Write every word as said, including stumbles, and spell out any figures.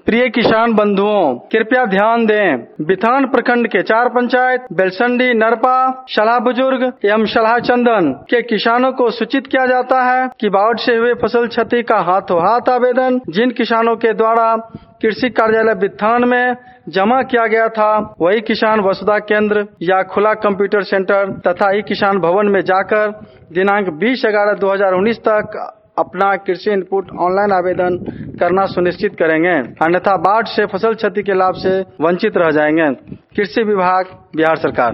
प्रिय किसान बंधुओं, कृपया ध्यान दें। बिथान प्रखंड के चार पंचायत बेलसंडी, नरपा, सलाह बुजुर्ग एवं सलाह चंदन के किसानों को सूचित किया जाता है कि बाढ़ से हुए फसल क्षति का हाथों हाथ आवेदन जिन किसानों के द्वारा कृषि कार्यालय बिथान में जमा किया गया था, वही किसान वसुधा केंद्र या खुला कंप्यूटर सेंटर तथा ई किसान भवन में जाकर दिनांक बीस ग्यारह दो हजार उन्नीस तक अपना कृषि इनपुट ऑनलाइन आवेदन करना सुनिश्चित करेंगे, अन्यथा बाढ़ से फसल क्षति के लाभ से वंचित रह जाएंगे। कृषि विभाग, बिहार सरकार।